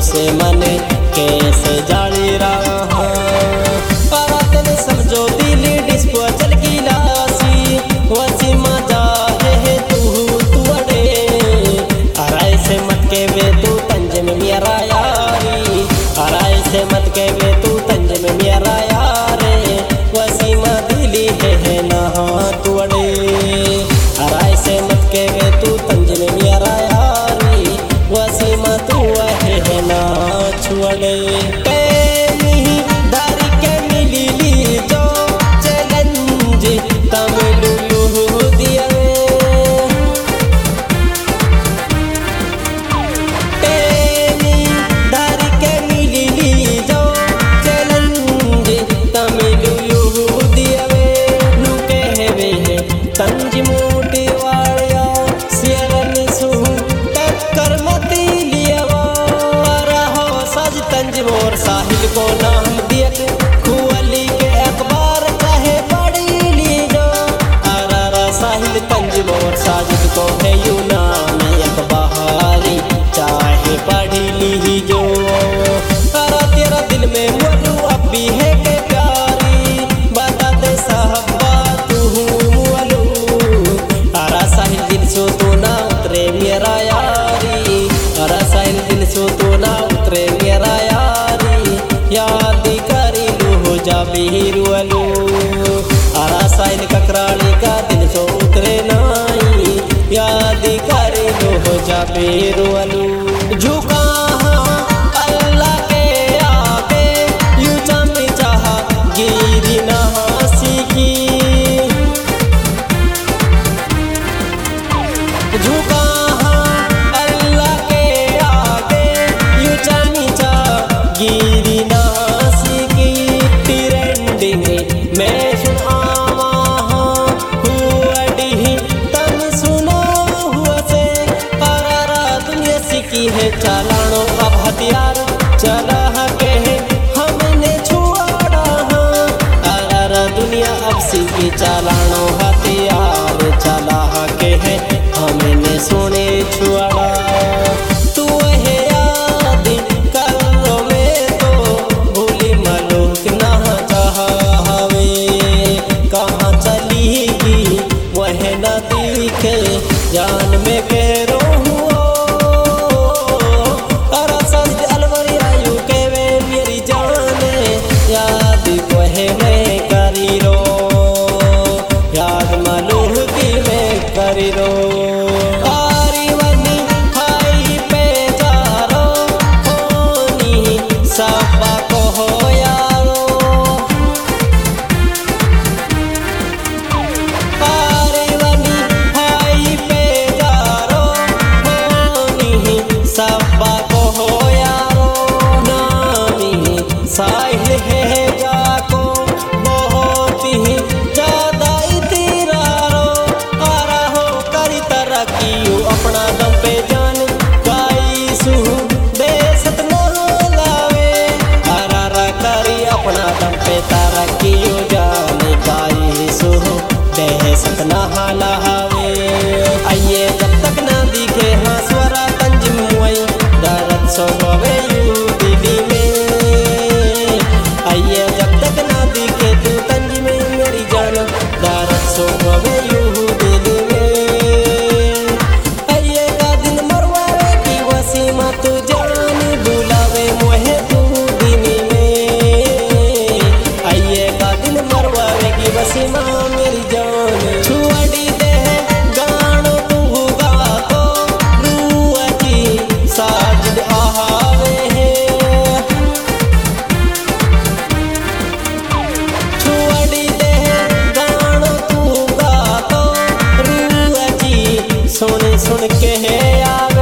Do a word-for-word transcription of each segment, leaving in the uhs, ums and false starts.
से मन कैसे जाली रहा तेने समझो दिल डिस्को चल गिलासी वसी मजा है तू तू अड़े अराय से मत के वे तू तंज में मेरा यारी अराय से मत के वे तू तंज में मेरा यारे वसी दिली है, है ना तू अड़े अराय से मत के वे तू तंज में मेरा यारी वसी तू है, है ना छुअड़े मोर साहिल को नाम दियत खुअली के अखबार चाहे पढ़ी लीजो अरारा साहिल तंज मोर साजिद को है यू नाम अखबारी चाहे पढ़ी लीजो अरा तेरा दिल में मुअलू अब भी है के प्यारी बता दे साहबा तू मुअलू अरा साहिल दिल सो तो ना उतरे मेरा यारी अरा साहिल दिल सो तो ना उतरे मेरा याद करी लू हो जा बिरुअलू अरा साइल ककराली का दिल सो उतरे नाई याद करी लू हो जा बिरुअलू झुका अल्लाह के आगे यू चम चाह गिरी ना सीखी झुका अल्लाह के आगे यू चम चाह गिरी है चलानो अब हथियार चला के हमने छुआड़ा अरा दुनिया अब सीखी चलानो हथियार चला के है हमने सोने छुआड़ा तू है याद करो में तो भूली मलूक ना चाहवे कहाँ चली वह न दिखे जान में कह करी रो आरी वनी हाई पे जारो होनी सबा को हो यारो आरी वनी हाई पे जारो होनी सबा को हो यारो नामी साहिल है जाको बहुत ही ज्यादा अपना दम पे जान गाई सू बेसत न लावे अरारा करी अपना दम पे तारा कियो जान गाई सू बेसत न लावे आइए जब तक ना दिखे हाँ स्वरा तंज मुई दर्द सो गवे यू दिली में आइए जब तक ना दिखे तू तंज में मेरी जान दर्द सो गवे यू तू जान बुलावे मोहे तू दिन में आइए का दिल मरवावे की बसी माँ मेरी जान छुआड़ी दे गानो तू गा तो रूआ की साजिद आवे है छुआड़ी दे गानो तू गा तो रूआ की सुन सुन के है आवे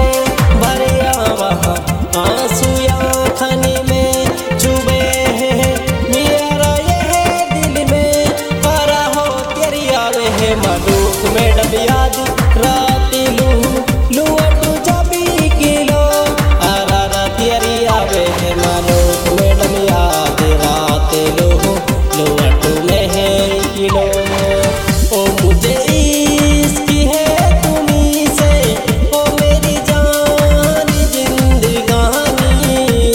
आंसू आँखनी में चुभे हैं मेरा ये दिल में भरा हो तेरी आवे है मलूक में डब याद राती लू लुअटू जबी किलो अरा तेरी आवे है मलूक में डब याद राती लू लुअटू में है किलो ओ मुझे इसकी है तुम्ही से ओ मेरी जान जिंदगानी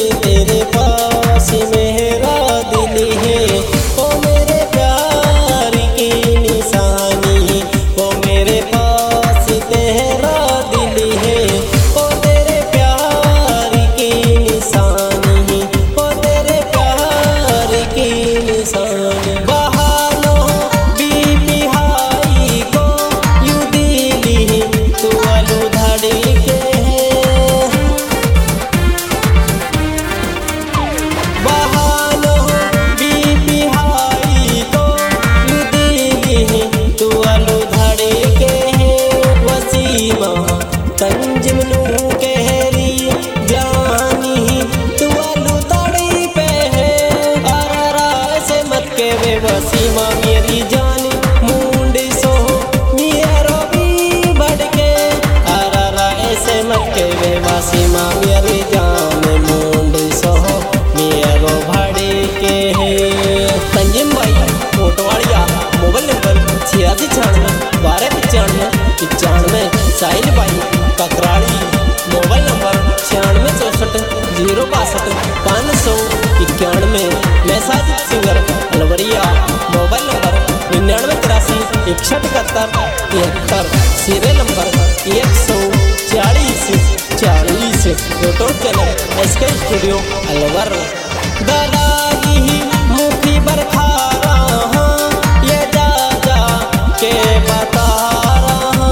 इकसठ इकहत्तर तिहत्तर सीरियल नंबर एक सौ चालीस चालीस YouTube channel S K studio Alwar. दलाली मुखी बरखा रहा ये जा जा के बता रहा।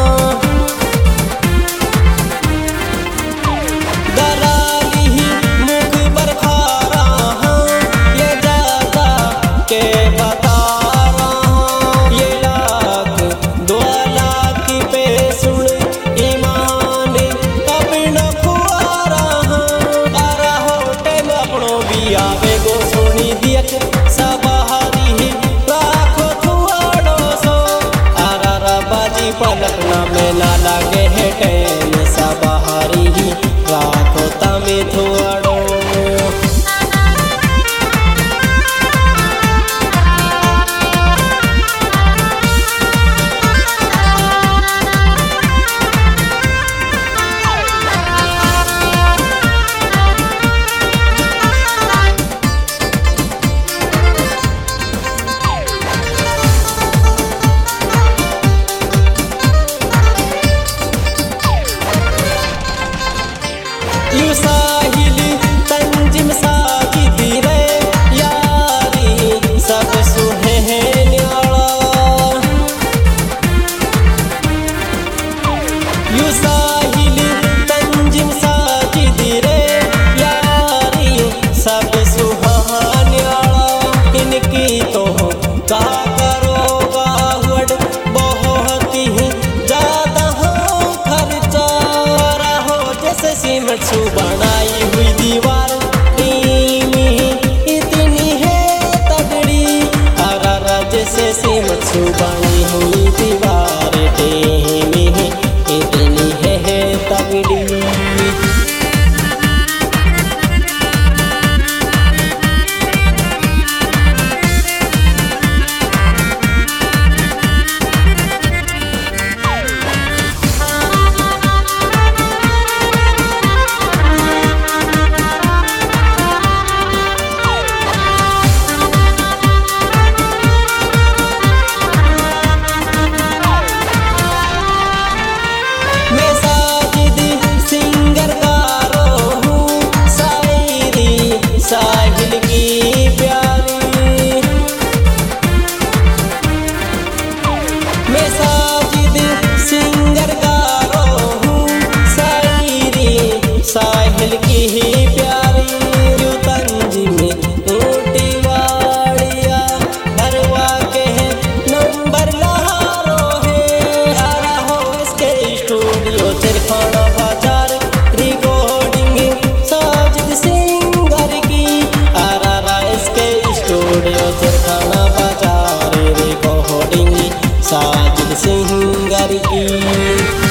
दलाली मुखी बरखा रहा ये जा जा के बता रहा। ये लाख दो लाख पे सुन ईमान कभी न खुआ रहा। आ रहा टाइम अपनों भी आवे गो सुनी दियक सबहारी लाखो थुआड़ो सो। आरा रा बाजी पलकना में ना लागे है टाइम सबहारी लाखो तमे थुआड़ो। यू साहिल तंजिम साजिदी रे यारी सब सुहे है न्याला। यू साहिल तंजिम साजिदी रे यारी सब सुहा न्याला। इनकी तो का करोगा वड बहुत ही ज्यादा हो खर्चा। रहो जैसे सीमेंट सु बनाई हुई दीवार टीमी इतनी है तगड़ी। आरा जैसे सीमेंट सु बनी हुई दीवार टीमी इतनी है तगड़ी। मैं साजिद सिंगर गारो हूँ शायरी साहिल की प्यारी। मैं साजिद सिंगर गारो हूँ शायरी साहिल की प्यारी। यू तंजिम ऊटी वाड़िया भरवा के नंबर लहारो है। आ रहा हो इसके स्टूडियो तिरखाना बाजार रिकॉर्डिंग साजिद सिंगर की। आ रहा इसके स्टूडियो तिरखाना बाजार रिकॉर्डिंग साजिद सिंगर की।